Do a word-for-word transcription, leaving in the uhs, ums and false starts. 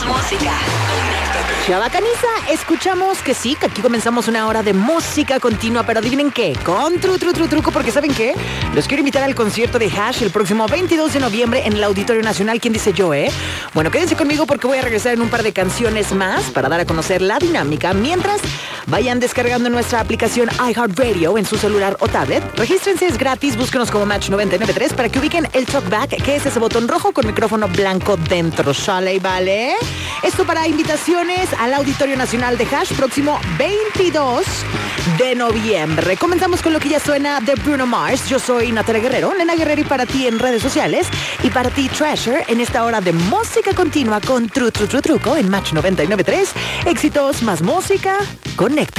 música. Chavacaniza, escuchamos que sí, que aquí comenzamos una hora de música continua, pero adivinen qué, con tru, tru, tru, truco, porque ¿saben qué? Los quiero invitar al concierto de Hash el próximo veintidós de noviembre en el Auditorio Nacional. ¿Quién dice yo, eh? Bueno, quédense conmigo porque voy a regresar en un par de canciones más para dar a conocer la dinámica. Mientras, vayan descargando nuestra aplicación iHeartRadio en su celular o tablet. Regístrense, es gratis, búsquenos como Match noventa y nueve punto tres para que ubiquen el talkback, que es ese botón rojo con micrófono blanco dentro. ¿Sale y vale? Esto para invitaciones al Auditorio Nacional de Hash próximo veintidós de noviembre. Comenzamos con lo que ya suena de Bruno Mars. Yo soy Natalia Guerrero, Nena Guerrero, y para ti en redes sociales y para ti Treasure en esta hora de música continua con Tru Tru Tru Truco en Match noventa y nueve punto tres. Éxitos más música, conecta.